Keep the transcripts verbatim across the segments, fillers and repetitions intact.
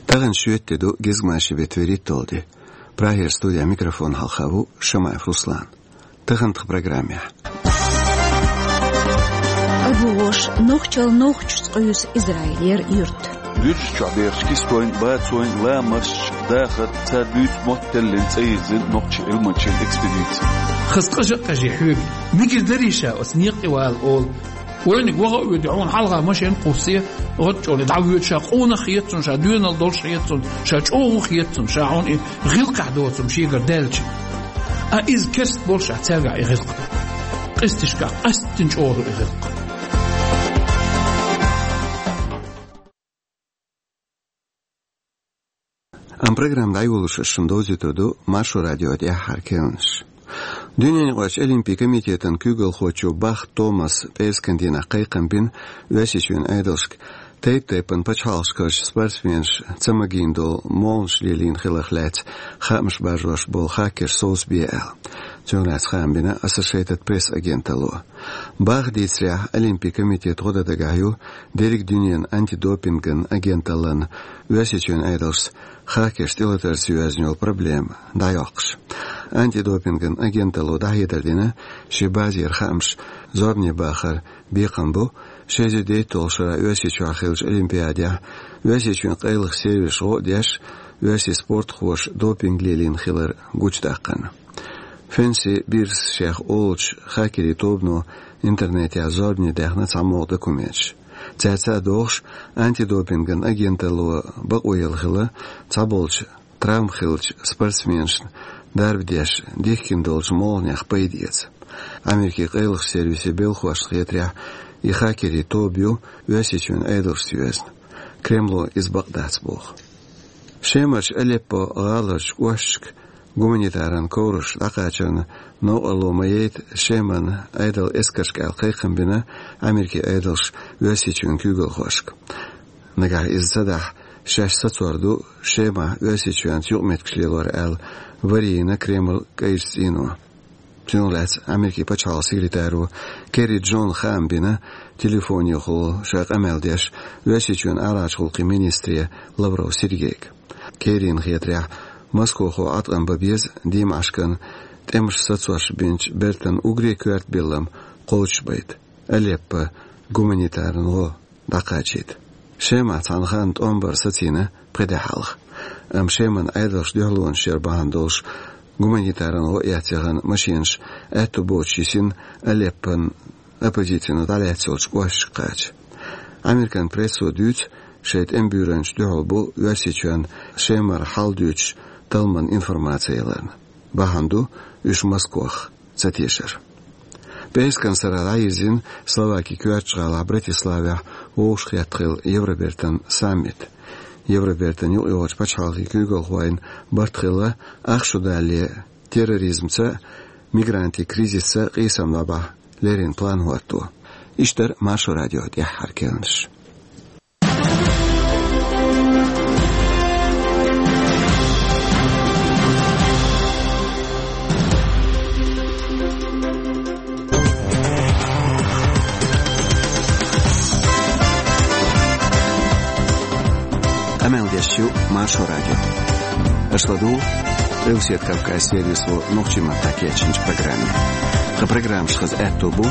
Тагын шүеттеду гизгмаши ветверит толди. Прагер студия микрофон халхаву Шамаев Руслан. Тагынтық программе. Абуош нохчал нохчс қойус Израилер юрт. Лүж чабершки стоин бацоин ламаш дахат цадүс моттеллен цейзин нохч илмачен экспедиция. خسقش قجيحوك ميجي دريشة أسنيق وال أول وين وقعوا يدعون حلقة ماشين قوسية غتشون يدعوا شاقون خيتهم شادون الدول خيتهم شاقون خيتهم شاعون غلق عدوتهم شيء قردالش أإذ كست بولش عتاقع يغلق قستشكا قستنش أورو يغلق أم برنامج دايولوش الشندوزي تودو ماشو راديو دي حركينش Dünyanın qaç Olimpiya komitetining Kugel xochu Bach Thomas Peskandina qayqanbin vəsiçün aydılşq tayp-taypan pachalşqaş sportsmenş tsamagindol molşlelin xilaqlat xamş bajlaş bol hacker Sosbiel. Jonas Khambina Associated Press agentalo. Bach ditsrya Olimpiya komitet godadagayu derik dünyanın antidopingin agentallan vəsiçün aydılşq hacker stilatar süyaznol problem dayoqş. Antidopingin agentalo dahiyederdine şibazir xamş zorni baxar biqambu şezidey tolşara vəsiçü axilç olimpiyadiya vəsiçün qaylıq servis godiyaş vəsi sport xoş dopinglelin xilar guçdaqan. Fensi bir şeyh olç hakeri tobno internetya zorni dahna samo dokumentç. Çatsa doğş antidopingin agentalo baqoyal xila çabolç travm xilç sportsmenş Дарбдеш дихкин долж молнях пойдец. Америки qaylıq servisi belxuaş xetrya и хакери тобю вəsiçün aydılş süyezn. Kremlo iz Bagdad boğ. Şemaç Aleppo ağalış uaşk гуманитаран коруш лақачан но аломайет шеман айдал эскашкал qayqanbina Америки айдалш vəsiçün kügel xoşk. Nagah izzadах шаш сацорду шема vəsiçün yuqmetkşliler al Varina Kreml Kaysino. Tünlet Amerika paçal sekreteru Kerry John Khambina telefoni xol şaq ameldiş vəsiçün araç xulqi ministri Lavrov Sergeyk. Kerrin xetrya Moskva xo atqan babiz dim aşkan temş satsvaş binç Bertan Ugri kvart billam qolçbayt. Aleppo gumanitarn xo daqachit. Şema tanxan ombar satina predahalx. Am Sheman aydalş dihlon şerbahandolş gumanitarın o yatığın maşinş etu boçisin Aleppan opozitsiyonu dalatsolç qoşqaç. Amerikan presso düç şeit embürenç dihlbu vəsiçün Shemar haldüç talman informatsiyalarını. Bahandu üç Moskvah zateşer. Peskan sarayizin Slovaki kvartçala Bratislavya oşqyatqil Evropertan summit. Европертен юлч пачалги күгөлгойн бартхыла ахшудали терроризмца мигранти кризисса кыйсамлаба лерин план хуатту. Иштер Машу радио дяхар келнш. Ameldeshu Mašu radio. Ashладу Элсет Кавказ сервису нохчима такечинч программе. Ха программ шхаз этобу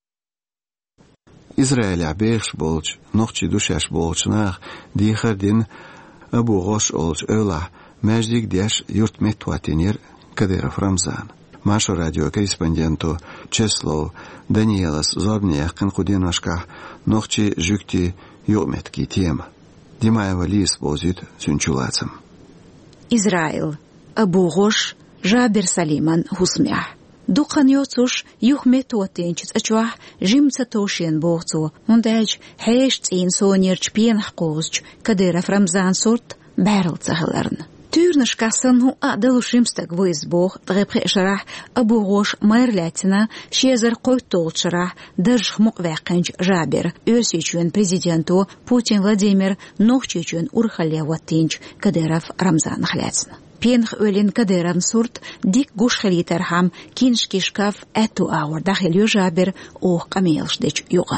Израиль абеш болч нохчи душаш болчнах дихардин Абу Гош олч öla мәждик деш юрт метватинер Кадыров Рамзан. Машу радио корреспонденту Чеслов Даниэлас Зорния Канкудинашка нохчи жюкти юметки тема. Димаева лис бозит сюнчулацам. Израил. Абу Гош Жабер Салиман хусмях. Дукан йоцуш юхмет уатенчиц ачуах жимца тошен богцу. Мундаж хэш цин сонерч пенах козч Кадыров Рамзан сорт бэрл цахаларн. Тюрнаш касан ху адал шимстаг войсбог тгепхешарах Абу Гош майрлятина шезер qoytolçarah дыржхмук вакынч Жабер өсечүн президенту Путин Владимир нохчечүн урхалеватинч Кадыров Рамзан хляцна. Пенх өлен Кадыров сурт дик гушхалитархам киншкишкав эту аур дахил Жабер ох камелшдеч юган.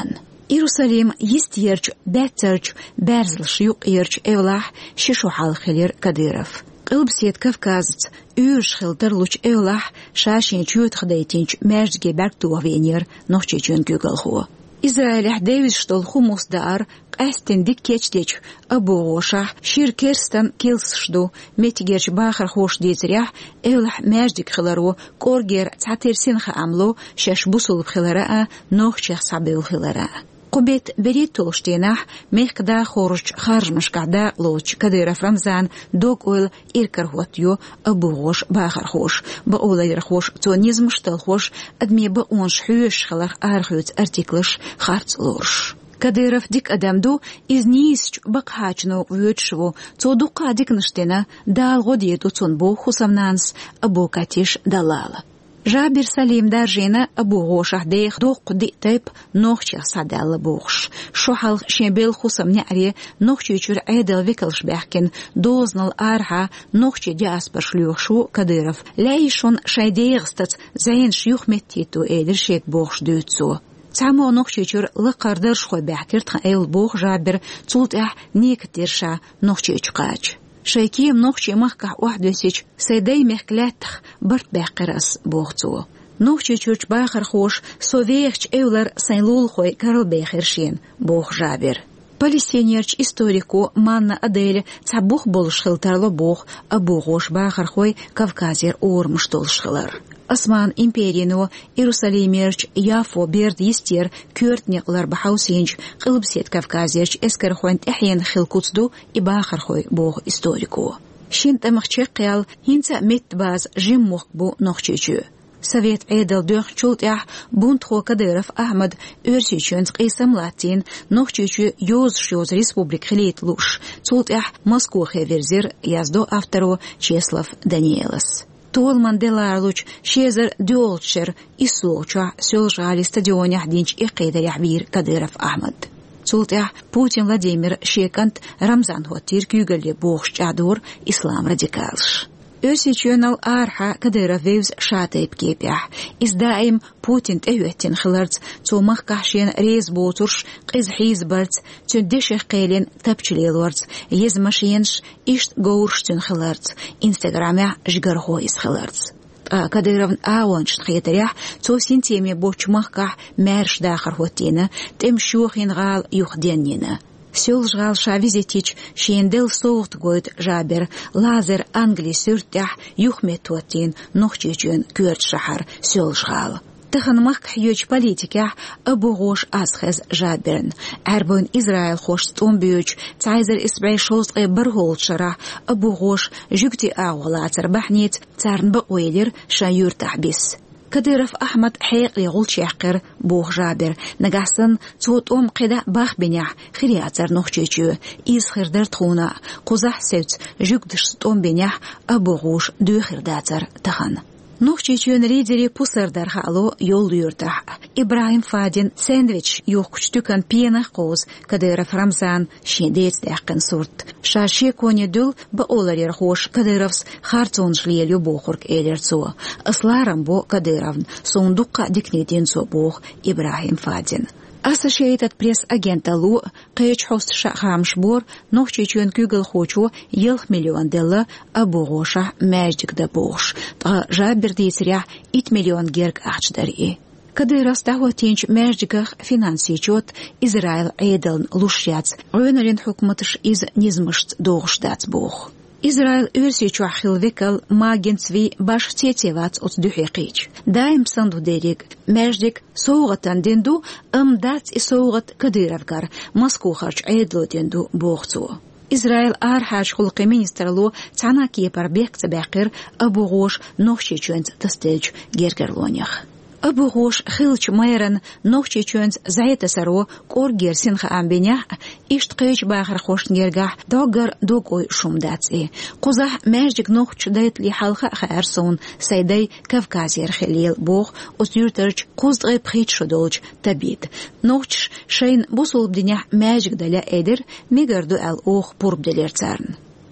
Иерусалим يستيرج باترج بارزل شيوق يرج إولاح ششو حال خلير كديرف قلب سيد كفكازت أورش خلتر لوش إولاح شاشين جوت خديتينج مرجي بركتو وفينير نوشي جون جوغل هو إسرائيل حديوز شتول خموس دار قاستن ديك كيتش أبو غوشح شير كيرستن كيلس شدو ميتيجيرش باخر خوش ديزريح إولاح مرجيك خلارو كورجير تعتير سنخ عملو شاش بوصل بخلاراء نوخ شيخ صعبي بخلاراء قبيت بريد تولشتيناح ميخدا خورج خارج مش قعدا لوش كدير فرمزان دوك اويل إيركر هوتيو أبو غوش باخر خوش بأولا يرخوش تونيز مشتل خوش أدمي بأونش حيوش خلق آرخيوت أرتيكلش خارج لورش كديرف ديك أدمدو إز نيسج بقهاجنو ويوتشو تو دوقا ديك نشتينا دال غوديتو تونبو خسمنانس أبو كاتيش دلال جابر سليم دارجينا أبو غوشح ديخ دوق دي تيب نوخشيخ صدال بوغش شو حال شنبيل خصم نعري نوخشي يشور عيدل ويكلش بيحكن دوزنال آرها نوخشي دياس برشليوخ شو كديرف لايشون شايديغستت زين شيوخ متيتو ايدر شيك بوغش دوتسو تعمو نوخشي يشور لقردر شخوي بيحكر تخيل بوغ جابر تولت اح نيك تيرشا نوخشي يشقاج شايكيم نوخشي مخكح واحد سيج سيداي مخكلاتخ برت باقرس بوغتو نوخشي تشوش باخر خوش سوفيخش اولر سينلول خوي كارل بيخرشين بوغ جابر Палестинерч историку Манна Адель цабух болуш хилтарлы бог Абу Гош бахар хой Кавказер ормуш толшхылар. Осман империяну Иерусалимерч Яфо берд истер кёртнеклар бахаусинч кылбсет Кавказерч эскер хойнт эхен хилкуцду и бахар хой бог историку. Шинт амахчек қиял хинца меттбаз жим мохбу нохчечу. Совет Эдел дөх чултях бунт хо Кадыров Ахмад өрсичөнс қисам латин нохчечу ёз шёз республик хилит луш чултях Москву хеверзир яздо автору Чеслав Даниэлас. Тол Манделарлуч шезер дёлчер и слоча сёлжали стадионях динч и қидарях бир Кадыров Ахмад. Чултях Путин Владимир Шекант Рамзан Хотир кюгеле бог чадур ислам радикалш. Ösичönал арха Кадыров вевз шатайп кепях. Издаим Путин тәйөттен хыларц, цомах кашен рейз ботурш, қиз хиз барц, цөндешех қейлен тапчылелуарц, езмашенш ишт гоурштен хыларц, инстаграмя жгархойыз хыларц. Кадыров ауаншт хетерях, цо синтеме бочмахках мәрш дахар хотена, тем шухин гал юхденнена. Сёл жгалша визитич шендел соғт гойд жабер лазер Англия сүртях юхметуатин нохчечен көрт шахар сёл жгал. Тыхын мах хьёч политиках Абу Гош асхез жаберн. Әрбін Израил хош стомбюч цайзер исбай шолсқы бір голчара Абу Гош жүкти ағылатыр бахнет царн ба ойлер шайюр тахбис. Кадыров Ахмад حقيقي غول شاقر بوغ جابر نگاسن صوت ام قدا باخ بنيح خرياتر نوخچيچو iz خردر تخونا قزح سوت جوكدش ام بنيح ابو غوش دو خرداتر تخن نوخچيچون ريدري پوسر در حالو يول يرتاح ابراهيم فادين ساندويتش يوخچتوكن بينا قوز Кадыров Рамзан شيديت داقن صورت شاشي كوني دول باولر خوش Кадыровс хартон шлелю бохурк элерцо асларам бо Кадыровн сондукка дикнеден со бог Ибрахим Фадин Associated Press агента Лу қайч хост шахамш бор нохчечен күгіл хочу елх миллион делла Абу Гоша мәждік да бош. Та жабір дейсіря ит миллион герг ақчдари. Кадыров стахотинч мәждіках финансичот Израил Эйдалн лушяц. Ройнарин хукматыш из низмышт доғышдац бох. Израил өрсичу ахилвекал магенцви баш тетевац от духекич. Даим санду дерек междик соугатан денду амдац и соугат Кадыровгар Москву харч айдло денду бохцу. Израил архаш хулқи министрлу цанаки парбек цабакир Абу Гош нохчечөнц тастелч гергерлонях. Абу Гош хилч майран нохчечөнц зайтасаро коргер синха амбеня ишт қайч бахар хошнгергах догар догой шумдаци. Қузах мәждик нохч дайтли халха харсон сайдай Кавказер хилил бог осюртерч қуздгай пхич шодолч табит. Нохч шейн бусул бдиня мәждик даля эдер мегарду ал ох пурбделер царн.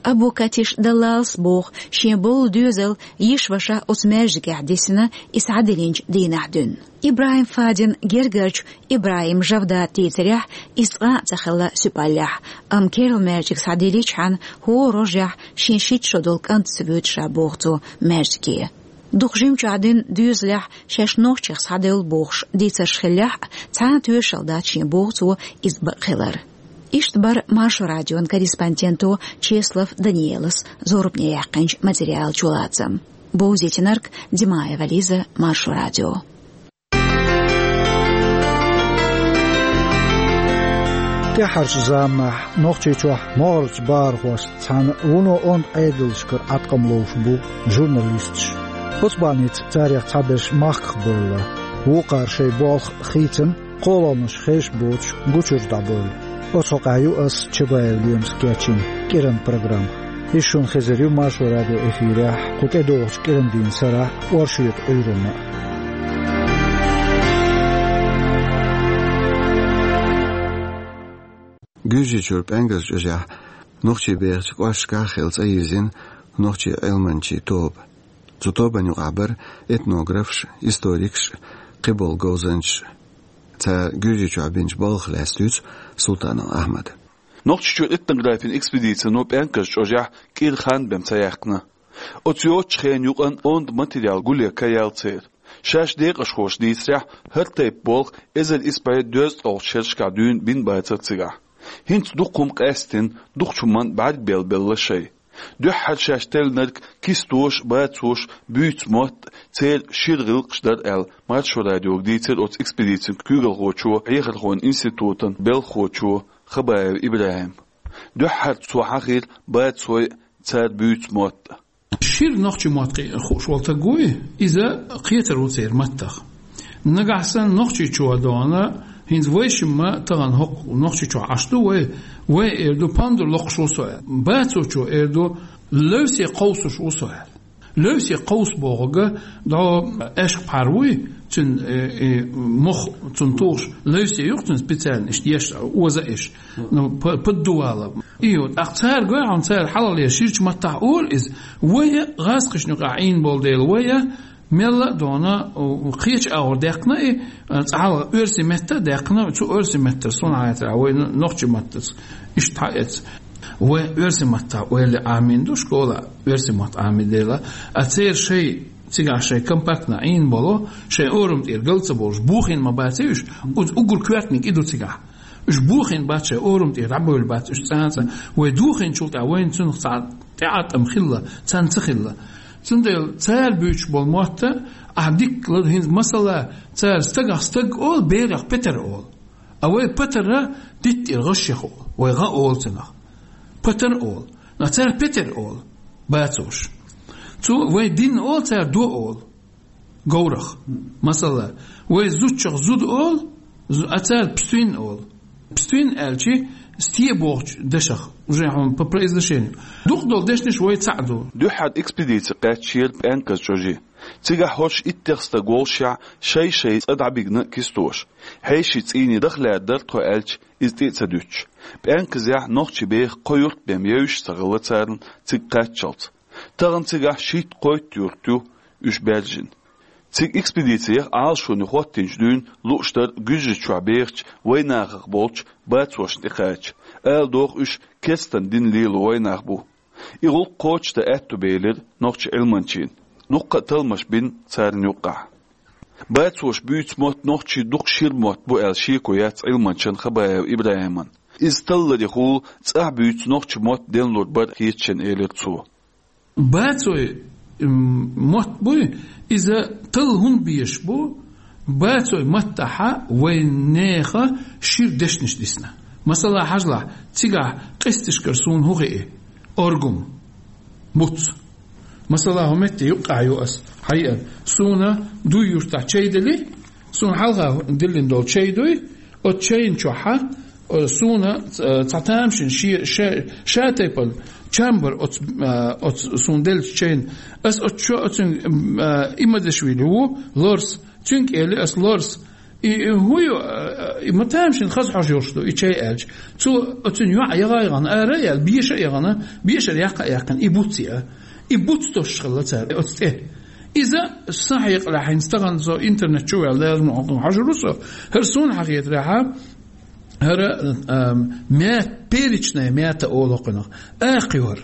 أبو كاتش دلالس بوخ شيبول دوزل يشوشا أسماج قاعدسنا إسعدلينج ديناحدن إبراهيم فادن جرجرج إبراهيم جفدا تيتريح إسقاء تخلا سبالح أم كيرل مارجك سعدليش عن هو رجع شينشيت شدول كانت سبوت شابوغتو مارجكي دوخ جيم جادن دوزلح شاش نوخشيخ سعدل بوخش ديترشخلح تعان توشل داتشين بوغتو إزبخلر إشتبر مارشو راديون корреспонденту Чеслав Даниэлос зорубне яқынж материал чуладзам. Боузетинарк Димаева Лиза, Маршо радио. تحرش زامح نوخشي چوح مارج بارغوس تان ونو اون ايدلشكر اتقم لوفبو جورناليستش خطبانيت تاريخ تابش ماخ بولا وقار شي بالخ خيتن قولانش خيش بوچ گوچر دابول اوسوقايو اس چبايليمس كاتشين كيرن программ ишун хезерю Маршо радио эфирях кутедоч кирен дин сара воршит ойрона Güji çörp engels jojah nochchi beerch washkachels eizin nochchi elmanchi tob Zutoban yuqabar etnografsh historiksh qibol gozanch ta güji çöbinch balx lastuts Sultan Ahmed Nochchi çöp etnografin expedition no engels jojah kir khan bem tayaqna Otyoch khen yuqan und material gulya kayaltser Şaş deq ashkhosh disrah hattay bolq ezel isbay döz ol shershka dün bin baytsatsiga Hint duqum qastin duqchuman ba'd bel bel shay Duhad shashtel nark kistosh baatsosh büyt mot tel shirgil qshdar el Marshall radio gditser ot expedition kugel rocho aykhal khon instituten bel khocho khabayev Ibrahim Duhad suhaqil baatsoy tel büyt mot شير نقش ماتقي خوش والتقوي إذا قيتر وصير متخ نقعسن نقش شو دانا هند ويش ما تغن حق نقش شو عشتو وي وي إردو باندو لقشو سؤال باتو شو إردو لوسي قوس شو سؤال لوسي قوس بوغا دا عشق باروي تن مخ تنطوش لوسي يقتن سبيتال اشتياش وزا إيش نو بدوالا إيو أختار قوي عن تار حلال يشيرش ما تقول إز ويا غاسقش نقاعين بولديل ويا ملا دونا وقيش أو دقنا إيه تعال أرسي متى دقنا شو أرسي متى صنعت أو نقش متى إيش تعيت وأرسي متى ويلي آمين دوش كولا أرسي متى آمين ديلا أتصير شيء تيجا شيء كمباكنا عين بولو شيء أورم تير قلت بولش بوخين ما باتيش وأقول كواتنك إدو تيجا إيش بوخين باتش أورم تير عبول بات إيش تانسا ودوخين شلت أوين تنخ تعات أم خلا تنتخلا تندل تار بيش بالموتة أحدك لهين مثلا تار استجع استج أول بيرخ بتر أول أول بتر ديت الغش أول ويغا أول تنا بتر أول نتار بتر أول باتوش تو ويدين أول تار دو أول جورخ مثلا ويزوتشخ زود أول أتار بستوين أول بستوين ألشي ستيبوش دشخ وجاهم ببريز دشين دوخ دول دشنش وي تساعدو دو حد اكسبيديتي قات شير بانكس جوجي تيغا هوش اتخستا غولشا شي شي ادعبيغنا كيستوش هيشي تيني دخلا درتو الش ازديت سدوش بانكس يا نوخشي بيخ قيورت بيم يوش تغلتارن تيقاتشلت تغن تيغا شيت قويت يورتو üç belgin Tиг экспедиция аалшуны хоттинж дүүн луштар гүжж чуаберч вайнахх болч бацвошн ихач эл дох үш кестен дин лил вайнах бу игул коочта этту бейлер нохч элманчин нукка талмаш бин царнюка бацвош бүүц мот нохчи дух ширмот бу эл шико яц элманчин хабаев Ибраиман исталлади хул цах бүүц нохч мот денлор бар хичен элер цу бацой مت بوي إذا تلهم بيشبو باتوي متحا وينيخا شير دشنش ديسنا مثلا حجلا تيجا قستش كرسون هوغي أرجم بوت مثلا همتي يقع يؤس حقيقة سونا دو يرتع تشيدلي سون حلقة دلين دول تشيدوي أو تشين شوحا سونا تعتامشن شير شاتيبل chamber ot ot sundel chain as ot cho ot imma deshwili wo lors tünk eli as lors هو متامش نخز حجوشتو إيشي ألج تو أتنيو يغايغان أريال بيش يغانا بيش يقع يقن إبوتيا إبوتو شغلة أتيه إذا صحيح راح نستغل زو إنترنت شو لازم حجروسو هرسون حقيقة راح هر مئة بيريشنا مئة أولقنا آخر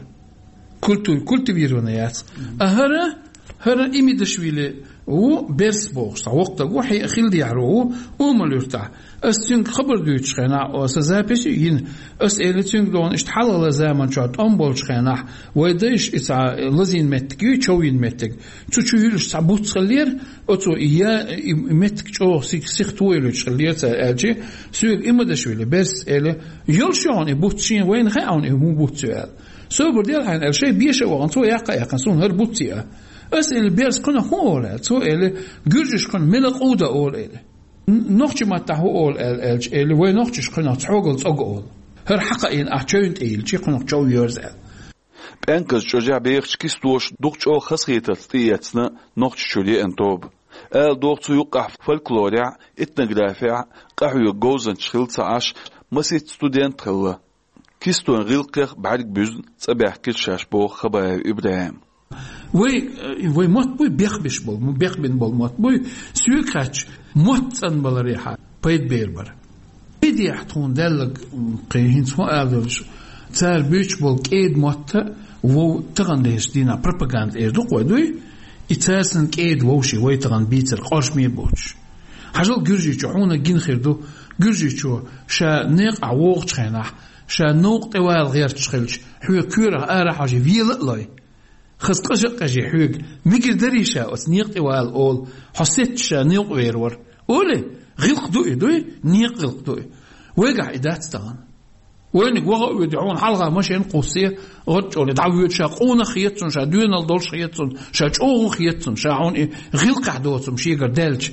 كل كل تبيرونيات أهرا هرا إمي دشويلة و بيرس بوغش وقتا وحي أخيل ديعرو ومالورتا أستنك خبر دويتش خينا أسازابيش ين أسئلتنك دون اشتحال لزامان شاد أمبول شخينا ويدايش إتعا لزين متك يوچوين متك تشو يلوش تعبوت خلير أتو إيا متك شو سيك سيخ تويلوش خلير تأجي سويق إما دشويلة بيرس إلي يلشون إبوتشين وين خيعون إمو بوتسوال سو برديل حين الشيء بيشا وغنطو يقا يقنسون هربوتيا أسئلة بيرس كنا هول تو إلي جرجش كن ملق أودا أول إلي نوختي ما تهو أول إل إلي وين نوختش كنا تحوغل تأغ أول هر حقا إن أحجوين إل شي كنا جو يورز إل بأنكز جوجع بيخش كيستوش دوغش أو خسخيتل تياتنا نوختش شولي أنتوب أل دوغتو يقع فالكلوريع إتنغرافيع قحو يقوزن شخلت عاش مسيت ستودنت خلا كيستون غيلقيق بعدك بيزن تباح كل شاش بو خبايا إبراهيم وي وي موت بوي بيخبش بول بيخبن بول موت بوي سويكاتش موت أن بالريحة بيت بيربر بيدي يحتون دلق قيهين سمو أعدلش تار بيش بول كيد موت وو تغن ليش دينا بروباغاند إيردو قويدوي إتاسن كيد ووشي وي تغن بيتر قرش ميبوش حاجل جرجي جحونا جين خيردو جرجي جو شا نيق عووغ تخيناح شا نوق توال غير تشخلش حوي كورة آرا حاجي فيلق لاي خس قشق قشي حوي ميقر دريشا أس نيق توال أول حسيت شا نيق ويرور أولي غيلق دوئي دوئي نيق غيلق دوئي ويقع إدات تغن وينك وغا يدعون حلقة ماشي نقوصية غتشو لدعوية شا قونا خيطون شا دوين الدول خيطون شا جوغو خيطون شا عون إيه غيلق عدوتهم شيقر دالج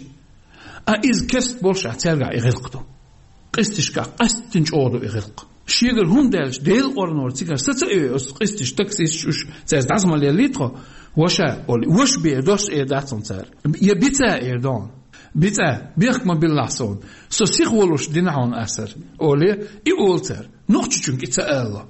أإذ كست بولشا ترجع يغلق دو قستش كا قستنش أوردو يغلق شيغر هم دالش ديل أورنور تيجر ستة إيه قستش تكسيش شوش تاز دعزم اللي ليترو وشا أولي وش بيردوش إيه داتون تار يبيتا إيردون بيتا بيخما باللحصون سو سيخ ولوش دينعون أسر أولي إي أولتر نوخش چونك إتا الله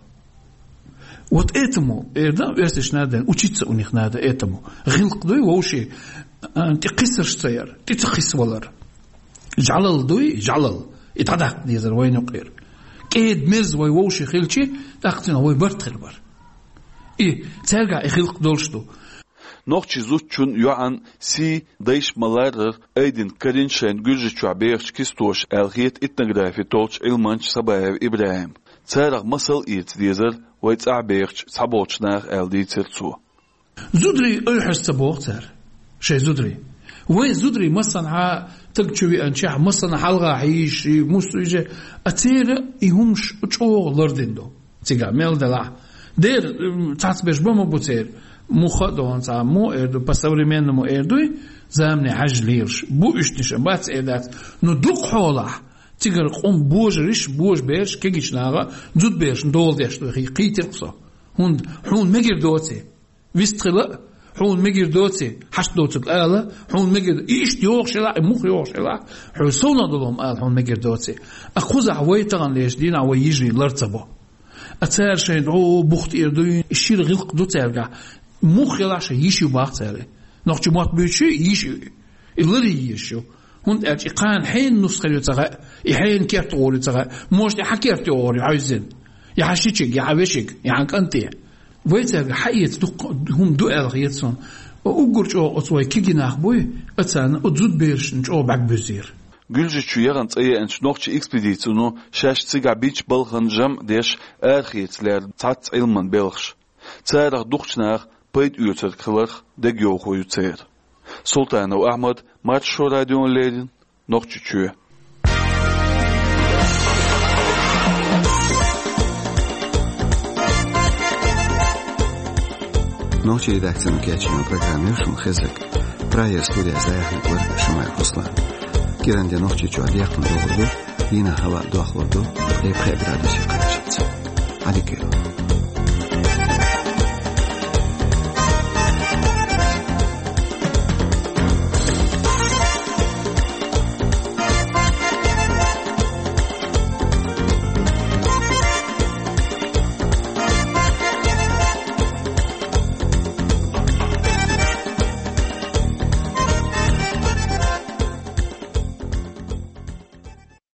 وات إيتمو إيردان بيرسش نادن وچيتس أونيخ نادا إيتمو غلق دوي ووشي أنت قصر شتير تتخيس ولر جعلل دوي جعلل يتعدق ديزر وين يقير كيد مرز وي ووشي خلشي تاقتنا وي برت خلبر إيه ترجع يخلق دولشتو نوخشي زوتشون يوعن سي دايش ملارر ايدين كارين شين جرجي شعبيرش كيستوش الغيت اتنغرافي تولش علمانش سبايب إبراهيم تارغ مسل إيت ديزر ويتعبيرش صبوش ناغ الدي ترسو زودري أيحش سبوغتر شيء زودري وين زودري مصنع تقشوي أنشاء مصنع حلقة عيش مستوجة أتير يهمش أشوغ لردندو تيجا ميل دلع دير تعتبرش بما بوتير مو خدون تا مو إردو بسوري من مو إردوي زامني حج ليرش بو إشتش بات إيدات ندوق حوله تيجر قوم بوج ريش بوج بيرش كيجيش ناغا زود بيرش ندول ديش دوخي قيتر قصة هون حون مجر دوتي ويستخلق حون مجر دوتي حش دوتك آلة حون مجر إيش يوغش لا مخ يوغش لا حسونا دلهم آل حون مجر دوتي أخوز عوي تغن ليش دين عوي يجري لرتبه أتار شيء أو بخت إردوين الشير غلق دو ترجع مخ يلا شيء يشيو باختاره نقطة مات بيشي يشيو اللي يشيو هون أرجع قان حين نسخة يتغى حين كيف تقول يتغى موش حكيف تقول عايزين يا حشيتك يا عبيشك يا عنك أنت ويتر حقيقة هم دو ألغيتهم وأقول شو أتوي كيجي نخبوي أتان أتزود بيرش نشوا بعد بزير Gülce çüyeğen tsaye enç noqçı ekspeditsiyonu şaş tsiga biç balğan jam deş erxiyetler tat ilman belğş. Tsaraq duqçnaq payt üyötür kılıq deg yoxoyu tsayır. Sultanov Ahmad Mat Şo Radyon Leydin noqçı çüye. Noqçı redaksiyonu keçinin programı şun xezek. Praya studiya zayahlıklar Şumay Ruslan. Kirende noqçı çuad yakın doğurdu. Yine hava doğaxlordu. Ep xebradi şiqaçıtsı. Hadi gel.